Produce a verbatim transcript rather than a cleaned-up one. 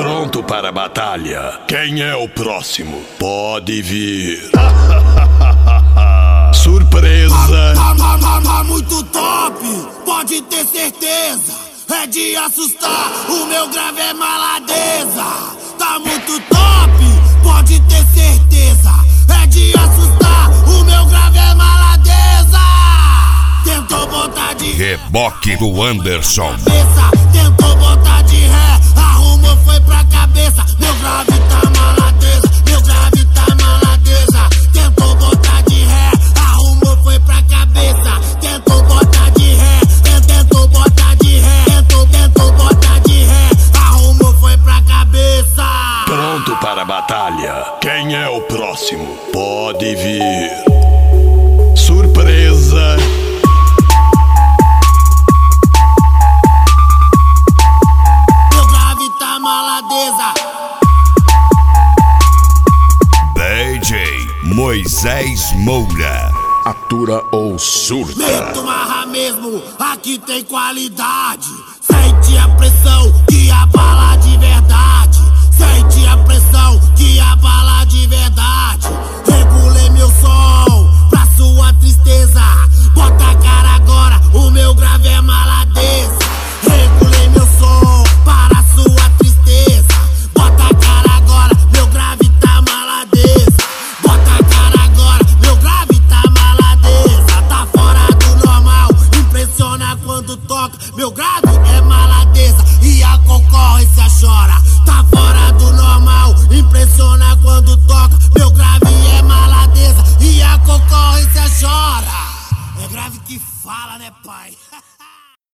Pronto para a batalha. Quem é o próximo? Pode vir. Surpresa. Tá, tá, tá, tá muito top, pode ter certeza. É de assustar, o meu grave é maladeza. Tá muito top, pode ter certeza. É de assustar, o meu grave é maladeza. Tentou botar de Reboque do Anderson. cabeça, tentou botar de ré, arrumou, foi pra cabeça. Meu grave tá maladeza, meu grave tá maladeza. Tentou botar de ré, arrumou, foi pra cabeça. Tentou botar de ré, tentou botar de ré, tentou, tentou botar de ré, arrumou, foi pra cabeça. Pronto para a batalha. Quem é o próximo? Pode vir. Surpresa. Meu grave tá maladeza. D J Moisés Moura. Atura ou surta? Meto marra mesmo, aqui tem qualidade. Sente a pressão que abala de verdade. Sente a pressão que abala de verdade. Regulei meu som pra sua tristeza. Bota a cara agora, o meu grave é maladeza. Regulei meu som para sua tristeza. Bota a cara agora, meu grave tá maladeza. Bota a cara agora, meu grave tá maladeza. Tá fora do normal, impressiona quando toca. Meu grave é maladeza e a concorrência chora. Tá fora